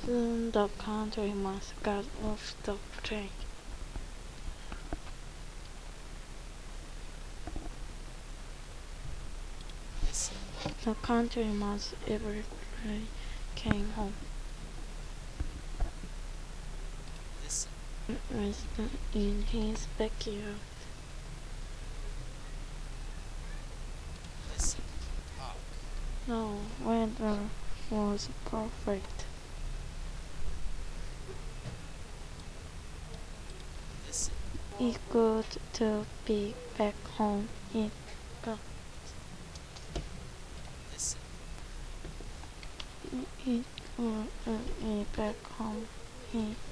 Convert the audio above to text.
Soon the country must got off the track. The country mouse everybody came home. Rested in his backyard. The weather was perfect. It's good to be back home. It got it good to be back home. It